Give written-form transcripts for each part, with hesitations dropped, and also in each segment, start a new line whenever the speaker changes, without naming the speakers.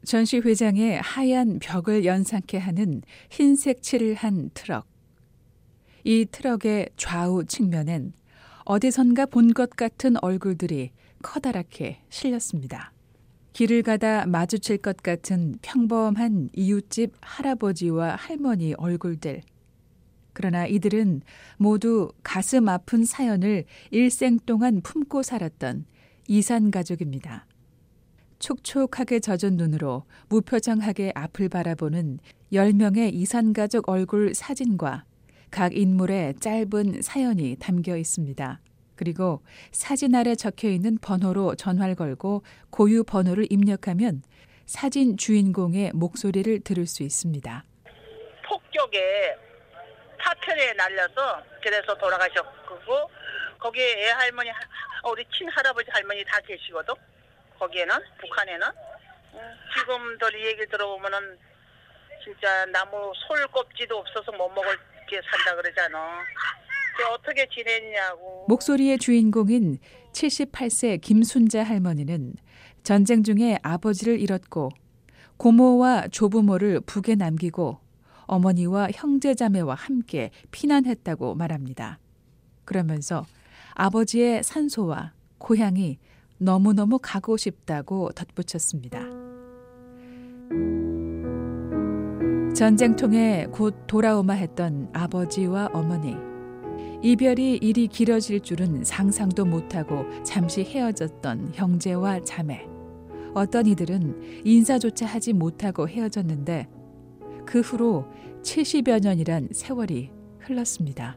전시회장에 하얀 벽을 연상케 하는 흰색 칠을 한 트럭. 이 트럭의 좌우 측면엔 어디선가 본 것 같은 얼굴들이 커다랗게 실렸습니다. 길을 가다 마주칠 것 같은 평범한 이웃집 할아버지와 할머니 얼굴들. 그러나 이들은 모두 가슴 아픈 사연을 일생 동안 품고 살았던 이산 가족입니다. 촉촉하게 젖은 눈으로 무표정하게 앞을 바라보는 10명의 이산 가족 얼굴 사진과 각 인물의 짧은 사연이 담겨 있습니다. 그리고 사진 아래 적혀있는 번호로 전화를 걸고 고유 번호를 입력하면 사진 주인공의 목소리를 들을 수 있습니다.
폭격에 파편에 날려서 그래서 돌아가셨고 거기에 애할머니, 우리 친할아버지 할머니 다 계시거든. 거기에는 북한에는 지금들 얘기 들어보면은 진짜 나무 솔 껍질도 없어서 못 먹을 게 산다 그러잖아. 어떻게 지냈냐고.
목소리의 주인공인 78세 김순자 할머니는 전쟁 중에 아버지를 잃었고 고모와 조부모를 북에 남기고 어머니와 형제자매와 함께 피난했다고 말합니다. 그러면서 아버지의 산소와 고향이 너무너무 가고 싶다고 덧붙였습니다. 전쟁통에 곧 돌아오마 했던 아버지와 어머니. 이별이 이리 길어질 줄은 상상도 못하고 잠시 헤어졌던 형제와 자매. 어떤 이들은 인사조차 하지 못하고 헤어졌는데 그 후로 70여 년이란 세월이 흘렀습니다.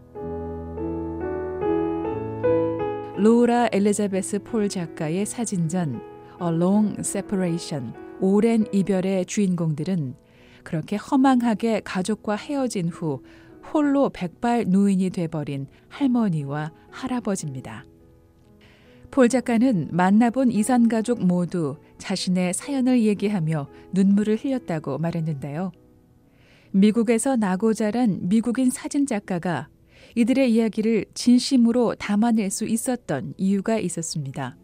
로라 엘리자베스 폴 작가의 사진전 A Long Separation, 오랜 이별의 주인공들은 그렇게 허망하게 가족과 헤어진 후 홀로 백발 노인이 돼버린 할머니와 할아버지입니다. 폴 작가는 만나본 이산 가족 모두 자신의 사연을 얘기하며 눈물을 흘렸다고 말했는데요. 미국에서 나고 자란 미국인 사진작가가 이들의 이야기를 진심으로 담아낼 수 있었던 이유가 있었습니다.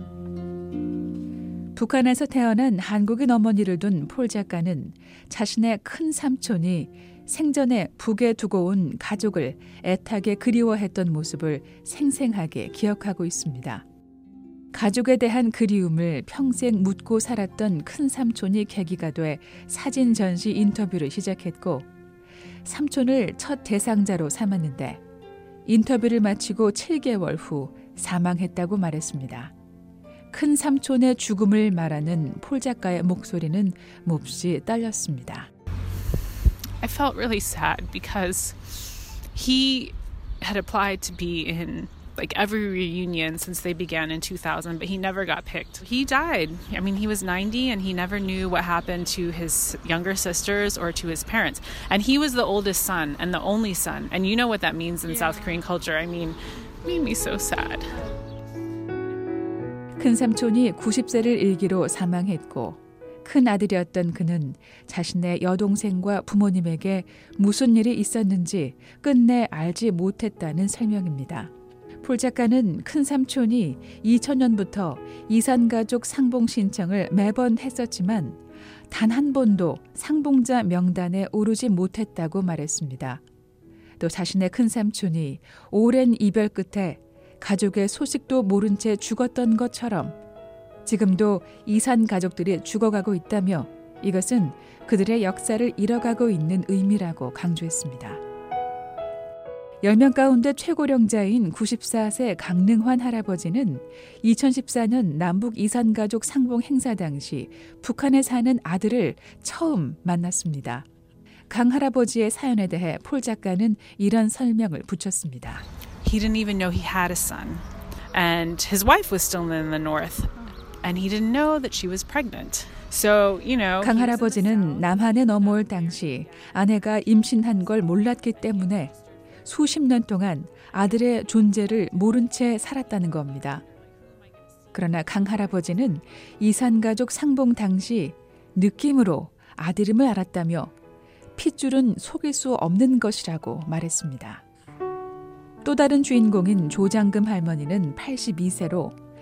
북한에서 태어난 한국인 어머니를 둔 폴 작가는 자신의 큰 삼촌이 생전에 북에 두고 온 가족을 애타게 그리워했던 모습을 생생하게 기억하고 있습니다. 가족에 대한 그리움을 평생 묻고 살았던 큰 삼촌이 계기가 돼 사진 전시 인터뷰를 시작했고 삼촌을 첫 대상자로 삼았는데 인터뷰를 마치고 7개월 후 사망했다고 말했습니다. 큰 삼촌의 죽음을 말하는 폴 작가의 목소리는 몹시 떨렸습니다.
I felt really sad because he had applied to be in like every reunion since they began in 2000, but he never got picked. He died. I mean, he was 90 and he never knew what happened to his younger sisters or to his parents. And he was the oldest son and the only son. And you know what that means in South Korean culture. I mean, it made me so sad.
큰 삼촌이 90세를 일기로 사망했고 큰 아들이었던 그는 자신의 여동생과 부모님에게 무슨 일이 있었는지 끝내 알지 못했다는 설명입니다. 폴 작가는 큰 삼촌이 2000년부터 이산가족 상봉 신청을 매번 했었지만 단 한 번도 상봉자 명단에 오르지 못했다고 말했습니다. 또 자신의 큰 삼촌이 오랜 이별 끝에 가족의 소식도 모른 채 죽었던 것처럼 지금도 이산 가족들이 죽어가고 있다며 이것은 그들의 역사를 잃어가고 있는 의미라고 강조했습니다. 10명 가운데 최고령자인 94세 강능환 할아버지는 2014년 남북 이산가족 상봉 행사 당시 북한에 사는 아들을 처음 만났습니다. 강 할아버지의 사연에 대해 폴 작가는 이런 설명을 붙였습니다.
He didn't even know he had a son. And his wife was still in the north. And he didn't know that she was pregnant. So, you know,
강 할아버지는 남한에 넘어올 당시 아내가 임신한 걸 몰랐기 때문에 수십 년 동안 아들의 존재를 모른 채 살았다는 겁니다. 그러나 강 할아버지는 이산가족 상봉 당시 느낌으로 아들임을 알았다며 핏줄은 속일 수 없는 것이라고 말했습니다. 또 다른 주인공인 조장금 할머니는 82세로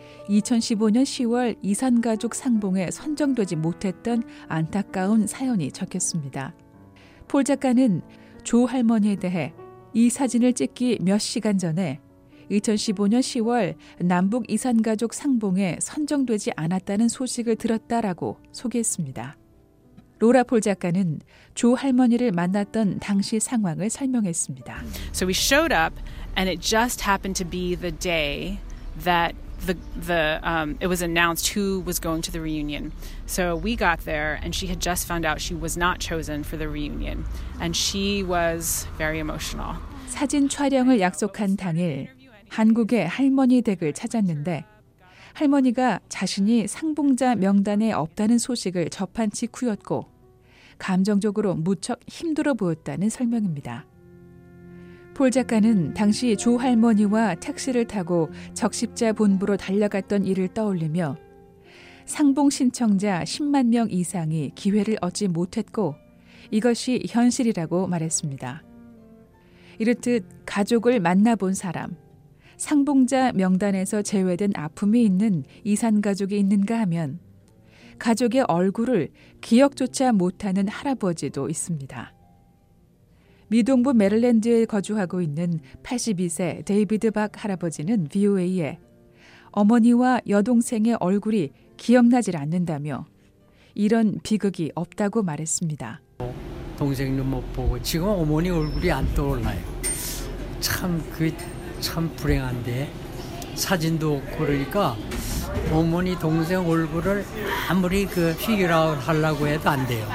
2015년 10월 이산가족 상봉에 선정되지 못했던 안타까운 사연이 적혔습니다. 폴 작가는 조 할머니에 대해 이 사진을 찍기 몇 시간 전에 2015년 10월 남북 이산가족 상봉에 선정되지 않았다는 소식을 들었다라고 소개했습니다. 로라 폴 작가는 조 할머니를 만났던 당시 상황을 설명했습니다.
So we showed up, and it just happened to be the day that it was announced who was going to the reunion. So we got there, and she had just found out she was not chosen for the reunion, and she was very emotional.
사진 촬영을 약속한 당일 한국의 할머니 댁을 찾았는데 할머니가 자신이 상봉자 명단에 없다는 소식을 접한 직후였고 감정적으로 무척 힘들어 보였다는 설명입니다. 폴 작가는 당시 조 할머니와 택시를 타고 적십자 본부로 달려갔던 일을 떠올리며 상봉 신청자 10만 명 이상이 기회를 얻지 못했고 이것이 현실이라고 말했습니다. 이렇듯 가족을 만나본 사람, 상봉자 명단에서 제외된 아픔이 있는 이산가족이 있는가 하면 가족의 얼굴을 기억조차 못하는 할아버지도 있습니다. 미동부 메릴랜드에 거주하고 있는 82세 데이비드 박 할아버지는 VOA에 어머니와 여동생의 얼굴이 기억나질 않는다며 이런 비극이 없다고 말했습니다.
동생도 못 보고 지금 어머니 얼굴이 안 떠올라요. 참 불행한데 사진도 없고 그러니까 어머니 동생 얼굴을 아무리 피규어아웃 하려고 해도 안 돼요.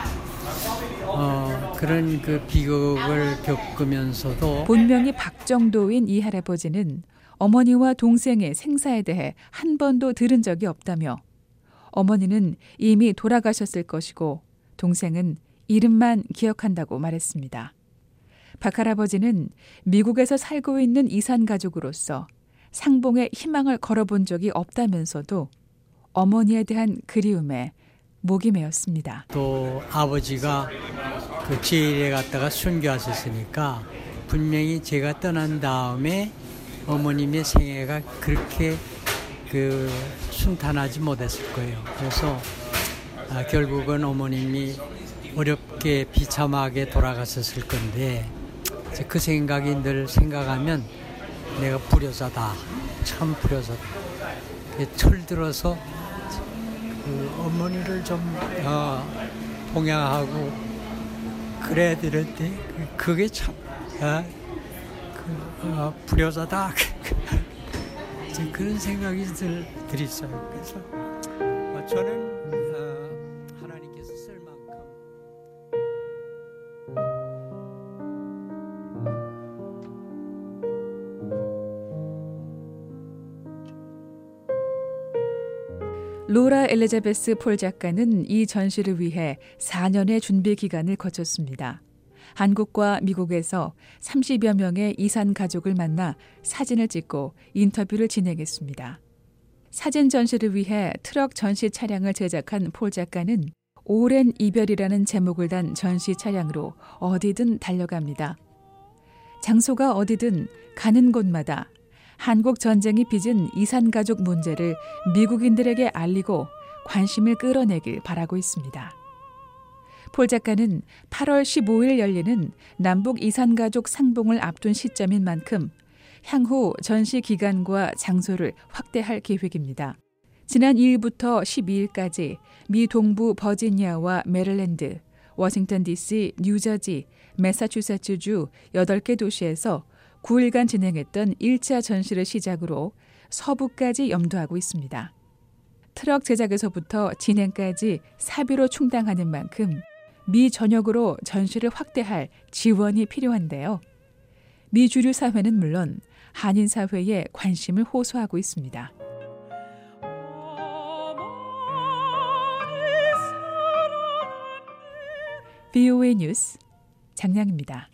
그런 비극을 겪으면서도
본명이 박정도인 이 할아버지는 어머니와 동생의 생사에 대해 한 번도 들은 적이 없다며 어머니는 이미 돌아가셨을 것이고 동생은 이름만 기억한다고 말했습니다. 박 할아버지는 미국에서 살고 있는 이산가족으로서 상봉에 희망을 걸어본 적이 없다면서도 어머니에 대한 그리움에 목이 메었습니다.
또 아버지가 제일에 갔다가 순교하셨으니까 분명히 제가 떠난 다음에 어머님의 생애가 그렇게 순탄하지 못했을 거예요. 그래서 결국은 어머님이 어렵게 비참하게 돌아가셨을 건데 그 생각이 늘 생각하면 내가 불효자다. 참 불효자다. 철들어서 어머니를 좀 봉양하고 그래야 되는데 그게 참 불효자다. 그런 생각이 늘 있어요. 그래서 저는 하나님께서 쓸 만큼
로라 엘리자베스 폴 작가는 이 전시를 위해 4년의 준비 기간을 거쳤습니다. 한국과 미국에서 30여 명의 이산 가족을 만나 사진을 찍고 인터뷰를 진행했습니다. 사진 전시를 위해 트럭 전시 차량을 제작한 폴 작가는 오랜 이별이라는 제목을 단 전시 차량으로 어디든 달려갑니다. 장소가 어디든 가는 곳마다 한국 전쟁이 빚은 이산가족 문제를 미국인들에게 알리고 관심을 끌어내길 바라고 있습니다. 폴 작가는 8월 15일 열리는 남북 이산가족 상봉을 앞둔 시점인 만큼 향후 전시 기간과 장소를 확대할 계획입니다. 지난 2일부터 12일까지 미 동부 버지니아와 메릴랜드, 워싱턴 DC, 뉴저지, 매사추세츠주 8개 도시에서 9일간 진행했던 1차 전시를 시작으로 서부까지 염두하고 있습니다. 트럭 제작에서부터 진행까지 사비로 충당하는 만큼 미 전역으로 전시를 확대할 지원이 필요한데요. 미 주류 사회는 물론 한인 사회에 관심을 호소하고 있습니다. VOA 뉴스 장량입니다.